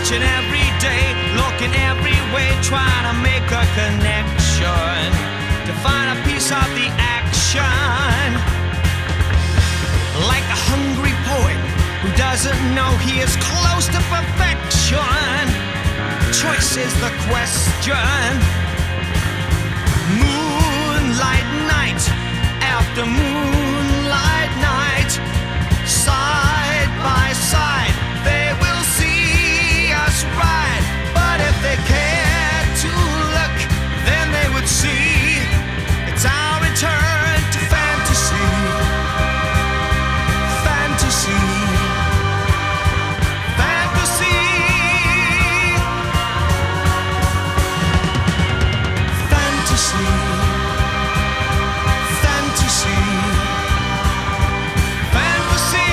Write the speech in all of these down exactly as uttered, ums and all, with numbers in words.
Searching every day, looking every way, trying to make a connection, to find a piece of the action. Like a hungry poet who doesn't know he is close to perfection. Choice is the question. Moonlight night after moonlight night, side by side they will see us ride. But if they cared to look, then they would see it's our return to fantasy. Fantasy. Fantasy. Fantasy. Fantasy. Fantasy.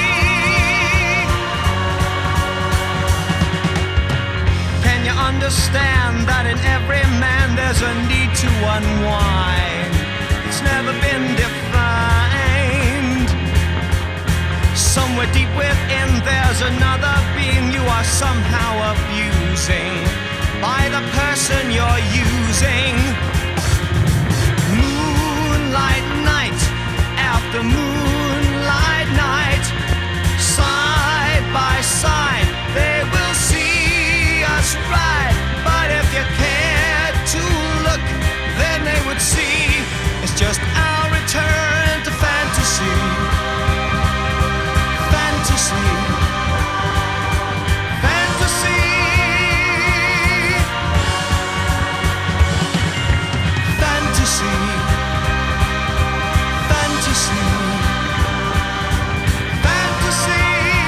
Can you understand that in every man there's a need to unwind? It's never been defined. Somewhere deep within there's another being you are somehow abusing by the person you're using. Moonlight night after moonlight night, side by side they will see us ride. But if you cared to look, then they would see it's just our return to fantasy. Fantasy. Fantasy. Fantasy. Fantasy. Fantasy.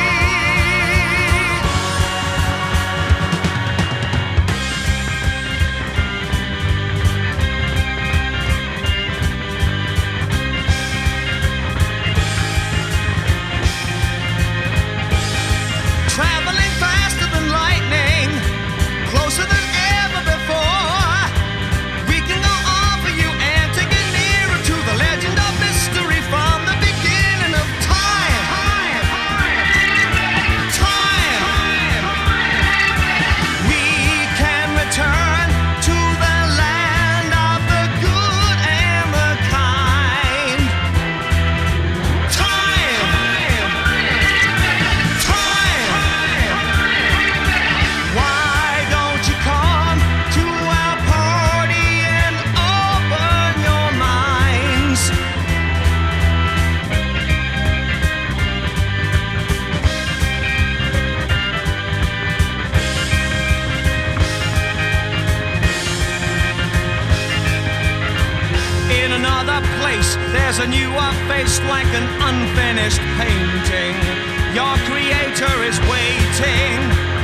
Traveling faster than lightning, closer than ever before. We can go on for you and take it nearer to the legend of mystery from the beginning of time. Time. We can return to the land of the good and the kind. Time. Time. Why don't you come to our party and open your minds? In another place, there's a newer face like an unfinished painting. Your creator is waiting.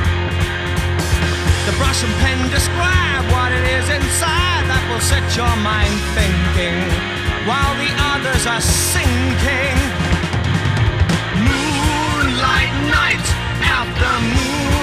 The brush and pen describe what it is inside that will set your mind thinking, while the others are sinking. Moonlight night after moonlight